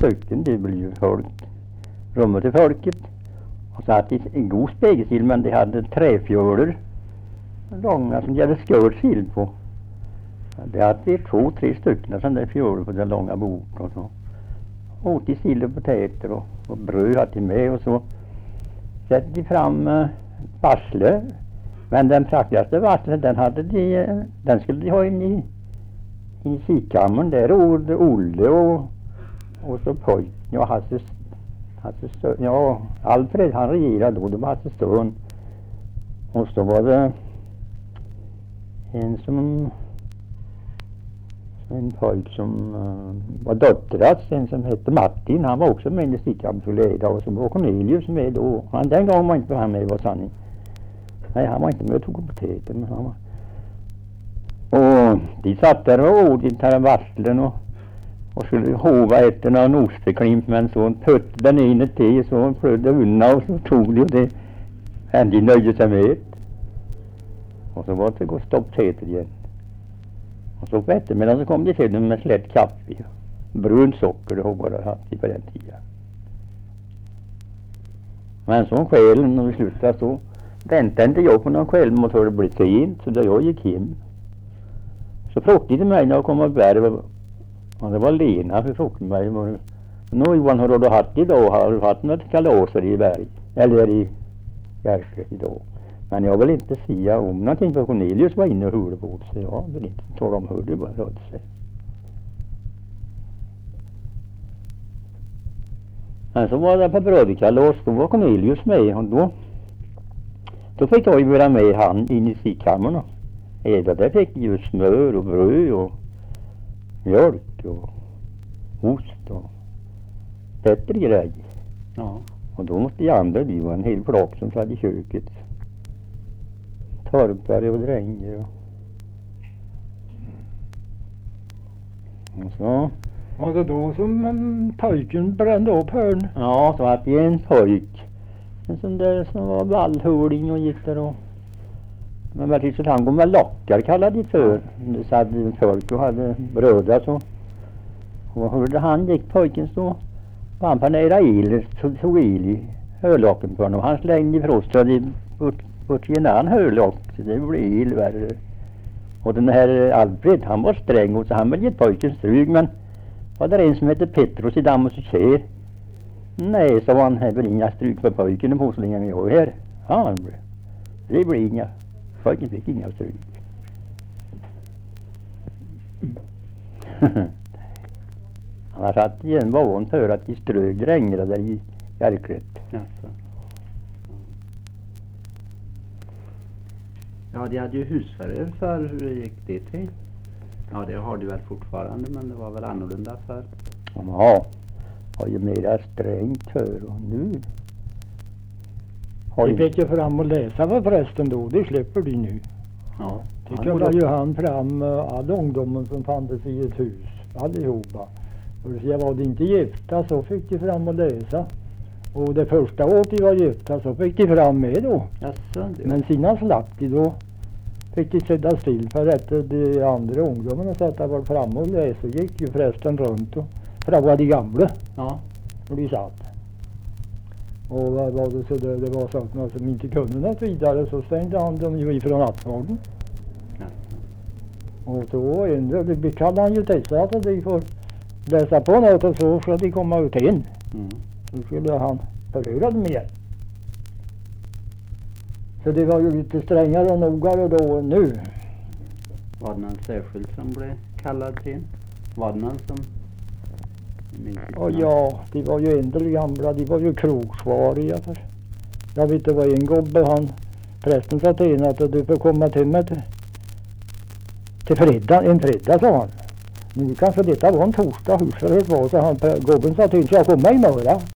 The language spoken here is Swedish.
stycken. Det blev ju folk, rummet till folket. Och så hade de en god spegelsill, men de hade träfjölor. Långa som de hade skört sill på. Det hade 2-3 stycken sådana där fjölor på den långa boken och så. Åt de sill och potäter och bröd hade de med och så. Sätter de fram varsle. Men den praktiskaste varslen den skulle de ha in i sikkammaren. Där Olle och så pojken och Hasse ja, Alfred han regerade då, det var Hasse Stön. Och så var det en pojk som var dotterats, en som hette Martin, han var också med i sikkammaren och så var Cornelius med då. Han den gången var inte han med, var sanning. Nej, han var inte med och tog potäter, men han var. Och de satt där och åt den här varslen och skulle hova efter någon osteklimp, men så puttade den in ett te så flöt det unna och så tog de och det. Men de nöjde sig med. Och så var det gå stopp teter igen. Och så på eftermiddagen så kom de till med slätt kaffe. Brunt socker, det har bara haft på den tiden. Men så kvällen när vi slutade så väntade inte jag på någon kväll mot hur det blev sent, så där jag gick hem. Så frågade de mig när jag kom upp där, och det var Lena för frågade mig. Nå Johan, hur har du haft idag? Har du haft något kalaser i berg? Eller i Järket idag? Men jag vill inte säga om någonting för Cornelius var inne och hörde på det, så jag vill inte tala om hur det bara rörde sig. Men så var det på brödkalas, då var Cornelius med och då fick jag ju vara med han in i sikkammarna. Där fick ju smör och bröd och mjölk och ost och bättre grejer. Ja. Och då måste jag andra, det var en hel flock som satt i köket. Torpare och dränger och så. Och det då som pojken brände upp hörn? Ja, så hade jag en pojk. En sån där som var vallhåling och gick där och. Men vad tyckte han kom med lockar kallade de för. Det satt folk och hade bröder så. Och hörde han gick pojken så. Han panerade il, tog il i hörlocken på honom. Han slängde ifrån sig bort i en annan hörlock. Så det blev il värre. Och den här Alfred han var sträng och så han ville ge pojken stryk. Men var det en som hette Petrus i Dammos och Kär. Nej, så han hade inga stryk för pojken och på så länge jag är här. Ja, det blev inga. Pojken fick inga stryk. Han har satt igen van för att de strög drängar där i Järket. Jaså. Ja, de hade ju husförhör för hur gick det till? Ja, det har de väl fortfarande, men det var väl annorlunda för. Ja, har ju mera strängt för och nu. De fick ju fram och läsa för prästen då, det släpper de nu. Ja. Det kallar ju han fram all ungdomen som fanns i ett hus, allihopa. Och så var de inte gifta så fick de fram och läsa. Och det första året de var gifta så fick de fram med då. Jaså, men sina slapp de då. Fick de sätta still för att de andra ungdomarna satt var fram och läsa. Gick ju förresten runt och frågade de gamla. Ja. Och de satt. Och vad var det så det var sakerna som inte kunde något vidare så stängde han dem ju ifrån nattvarden. Ja. Och så det kallade han ju dessa att de får läsa på något och så ska de komma ut in. Så skulle han förhöra dem igen. Så det var ju lite strängare och nogare då än nu. Var det någon särskild som blev kallad till? Var det någon som... Och ja, de var ju äldre gamla, de var ju krogsvariga. Jag vet det var en gubbe, prästen sa till henne att du får komma till mig till en fredag, sa han. Nu kanske detta var en torsdag, hur så det var, så gubben sa till henne, ska jag komma imorgon?